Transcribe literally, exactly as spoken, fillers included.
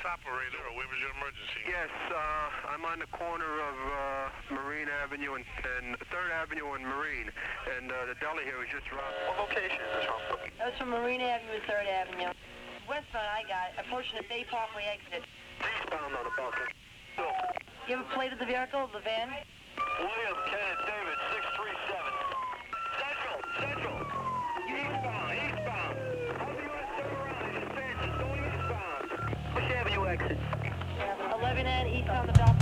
operator, or where was your emergency? Yes, uh, I'm on the corner of uh, Marine Avenue and, and third Avenue and Marine, and uh, the deli here was just robbed. What location is this from? That was from Marine Avenue to third Avenue. Westbound, I got it. Approaching the Bay Parkway exit. Eastbound on the Falcon. You have a plate of the vehicle, the van? William Kenneth David, six three seven. Central, Central. Eastbound, eastbound. How's he going to turn around? He's advancing, going eastbound. Bush Avenue exit. eleven N, east on the Falcon.